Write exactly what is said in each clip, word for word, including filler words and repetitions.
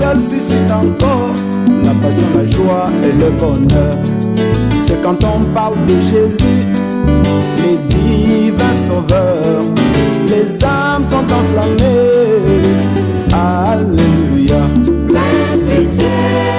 seul suscite encore la passion, la joie et le bonheur. C'est quand on parle de Jésus, les divins sauveurs, les âmes sont enflammées. Alléluia. Plein succès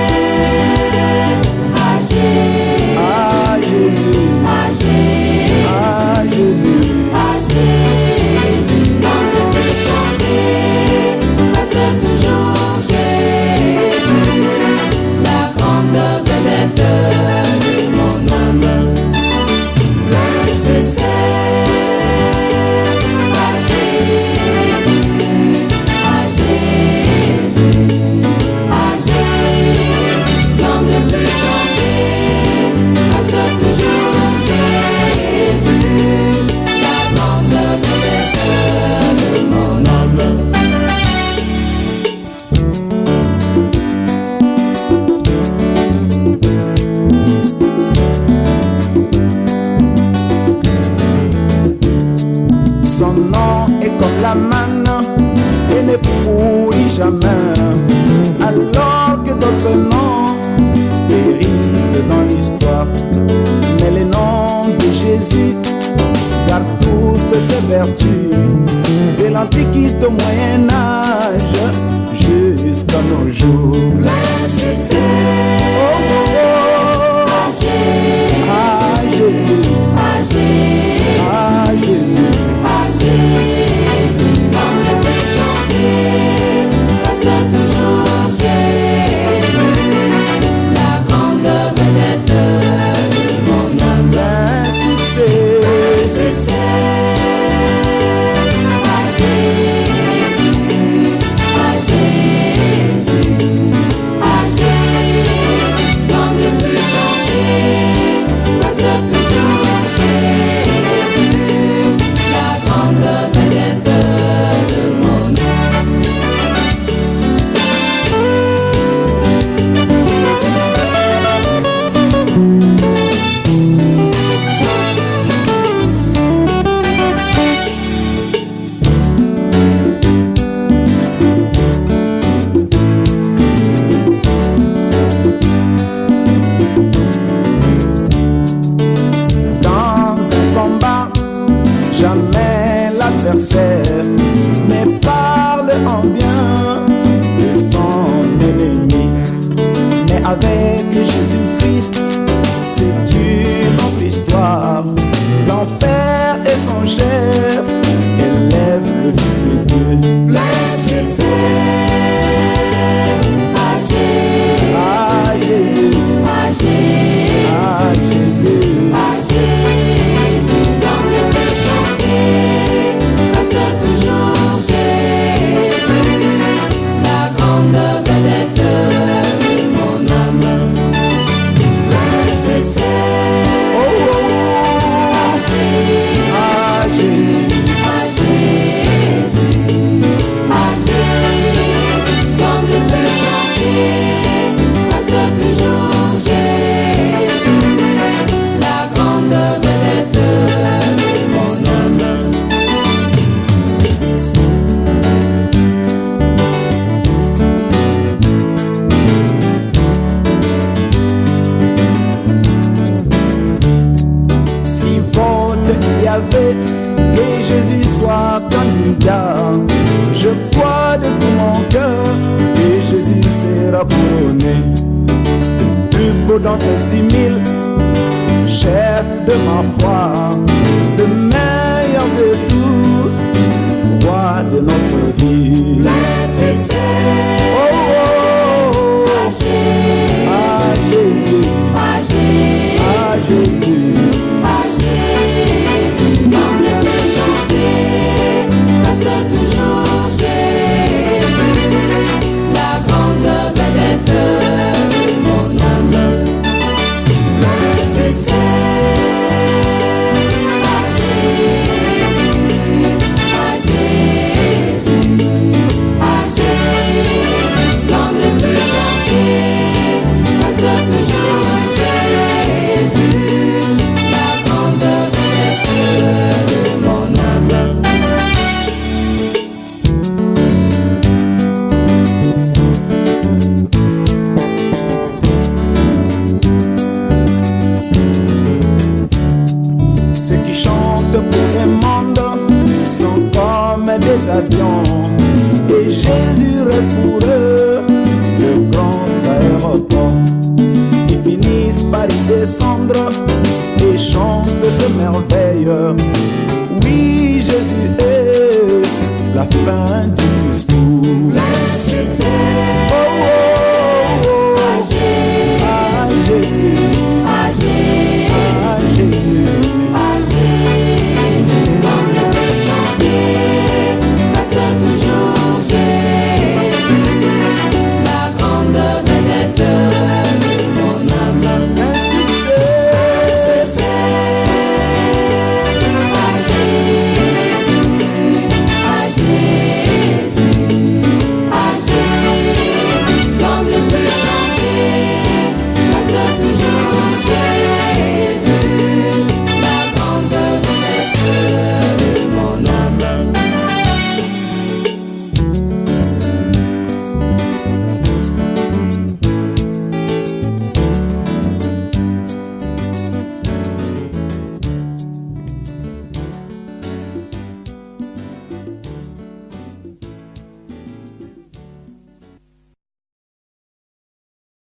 à Jésus, À Jésus, à Jésus, à Jésus. à Jésus. Quand on peut chanter, passe toujours Jésus, la grande vedette de mon âme. Plein succès à Jésus, à Jésus, à Jésus. L'homme peut chanter, passe toujours Jésus, la grande vedette de mon âme. Son nom est comme la manne et ne pourrit jamais, alors que d'autres noms périssent dans l'histoire. Mais le nom de Jésus garde toutes ses vertus, de l'Antiquité au Moyen-Âge jusqu'à nos jours. Plein succès Oh, oh, oh, à Jésus, à Jésus, à Jésus, à Jésus. à Jésus. L'homme peut chanter, passe toujours Jésus, la grande vedette de mon âme. Un succès. Succès à Jésus, à Jésus, à Jésus. L'homme peut chanter, passe toujours Jésus, la grande vedette de mon âme. Dans un combat, jamais l'adversaire ne parle en bien de son ennemi. Mais avec Jésus-Christ, c'est une autre histoire. L'enfer est son chef, élève le Fils de Dieu. Plein succès à Jésus, À Jésus, à Jésus, à Jésus. à Jésus. L'homme peut chanter, passe toujours Jésus, la grande vedette de mon âme. Plein succès Oh, oh, oh. à Jésus, À Jésus. à Jésus, à Jésus. L'homme peut chanter, passe toujours Jésus, la grande vedette de mon âme. Si vote il y avait que Jésus soit candidat, je crois de tout mon cœur que Jésus sera couronné. Le plus beau d'entre dix mille, chef de ma foi, le meilleur de tous, roi de notre vie. Plein succès Oh, oh, oh, à Jésus, à Jésus, à Jésus, à Jésus. à Jésus. L'homme peut chanter, passe toujours Jésus, la grande vedette de mon âme. Plein succès l'avion. Et Jésus reste pour eux